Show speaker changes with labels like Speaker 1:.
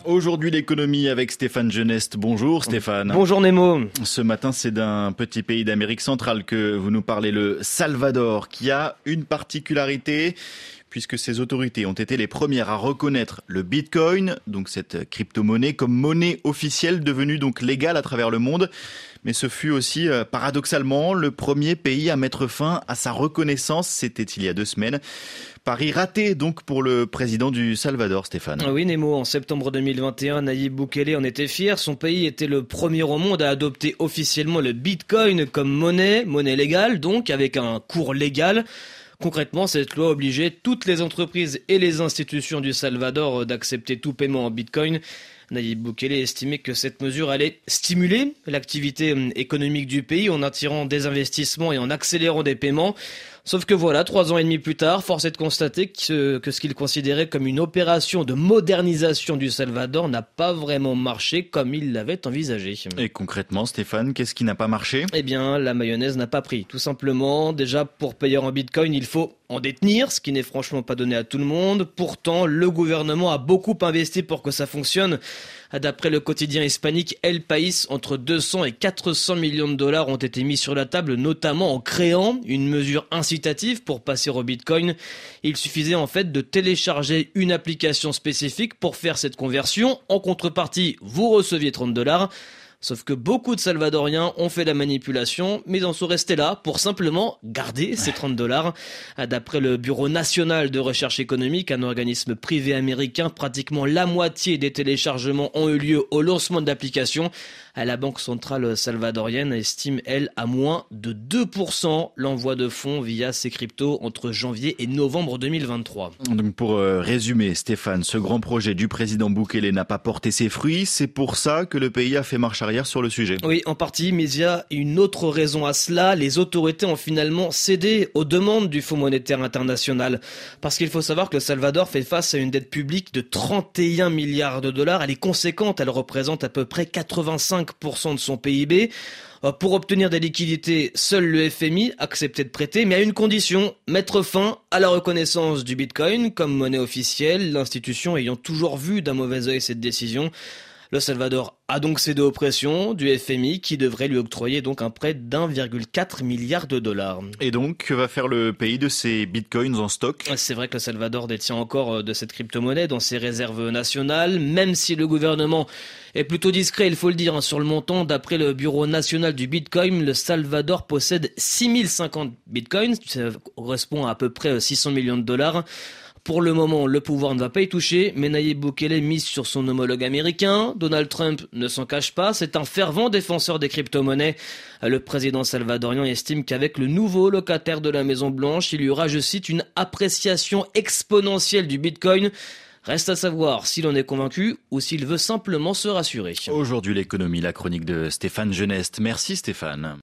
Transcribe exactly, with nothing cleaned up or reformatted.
Speaker 1: Aujourd'hui, l'économie avec Stéphane Genest. Bonjour Stéphane.
Speaker 2: Bonjour Nemo.
Speaker 1: Ce matin, c'est d'un petit pays d'Amérique centrale que vous nous parlez, le Salvador, qui a une particularité, puisque ses autorités ont été les premières à reconnaître le Bitcoin, donc cette crypto-monnaie, comme monnaie officielle devenue donc légale à travers le monde. Mais ce fut aussi, euh, paradoxalement, le premier pays à mettre fin à sa reconnaissance. C'était il y a deux semaines. Pari raté donc pour le président du Salvador, Stéphane.
Speaker 2: Oui Nemo, en septembre deux mille vingt et un, Nayib Bukele en était fier. Son pays était le premier au monde à adopter officiellement le Bitcoin comme monnaie, monnaie légale, donc avec un cours légal. Concrètement, cette loi obligeait toutes les entreprises et les institutions du Salvador d'accepter tout paiement en Bitcoin. Nayib Bukele estimait que cette mesure allait stimuler l'activité économique du pays en attirant des investissements et en accélérant des paiements. Sauf que voilà, trois ans et demi plus tard, force est de constater que, que ce qu'il considérait comme une opération de modernisation du Salvador n'a pas vraiment marché comme il l'avait envisagé.
Speaker 1: Et concrètement, Stéphane, qu'est-ce qui n'a pas marché ?
Speaker 2: Eh bien, la mayonnaise n'a pas pris. Tout simplement, déjà, pour payer en Bitcoin, il faut en détenir, ce qui n'est franchement pas donné à tout le monde. Pourtant, le gouvernement a beaucoup investi pour que ça fonctionne. D'après le quotidien hispanique El País, entre deux cents et quatre cents millions de dollars ont été mis sur la table, notamment en créant une mesure incitative pour passer au Bitcoin. Il suffisait en fait de télécharger une application spécifique pour faire cette conversion. En contrepartie, vous receviez trente dollars. Sauf que beaucoup de Salvadoriens ont fait la manipulation, mais en sont restés là pour simplement garder ces trente dollars. D'après le Bureau national de recherche économique, un organisme privé américain, pratiquement la moitié des téléchargements ont eu lieu au lancement de l'application. La Banque centrale salvadorienne estime, elle, à moins de deux pour cent l'envoi de fonds via ces cryptos entre janvier et novembre deux mille vingt-trois.
Speaker 1: Donc pour euh, résumer, Stéphane, ce grand projet du président Bukele n'a pas porté ses fruits. C'est pour ça que le pays a fait marche arrière sur le sujet.
Speaker 2: Oui, en partie, mais il y a une autre raison à cela. Les autorités ont finalement cédé aux demandes du Fonds monétaire international. Parce qu'il faut savoir que le Salvador fait face à une dette publique de trente et un milliards de dollars. Elle est conséquente, elle représente à peu près quatre-vingt-cinq pour cent de son P I B. Pour obtenir des liquidités, seul le F M I acceptait de prêter, mais à une condition, mettre fin à la reconnaissance du Bitcoin comme monnaie officielle, l'institution ayant toujours vu d'un mauvais œil cette décision. Le Salvador a donc cédé aux pressions du F M I qui devrait lui octroyer donc un prêt d'un virgule quatre milliard de dollars.
Speaker 1: Et donc, que va faire le pays de ces bitcoins en stock ?
Speaker 2: C'est vrai que le Salvador détient encore de cette crypto-monnaie dans ses réserves nationales, même si le gouvernement est plutôt discret, il faut le dire, sur le montant. D'après le Bureau national du Bitcoin, le Salvador possède six mille cinquante bitcoins, ça correspond à à peu près six cents millions de dollars. Pour le moment, le pouvoir ne va pas y toucher, mais Nayib Bukele mise sur son homologue américain. Donald Trump ne s'en cache pas, c'est un fervent défenseur des crypto-monnaies. Le président salvadorien estime qu'avec le nouveau locataire de la Maison-Blanche, il y aura, je cite, une appréciation exponentielle du Bitcoin. Reste à savoir s'il en est convaincu ou s'il veut simplement se rassurer.
Speaker 1: Aujourd'hui, l'économie, la chronique de Stéphane Genest. Merci Stéphane.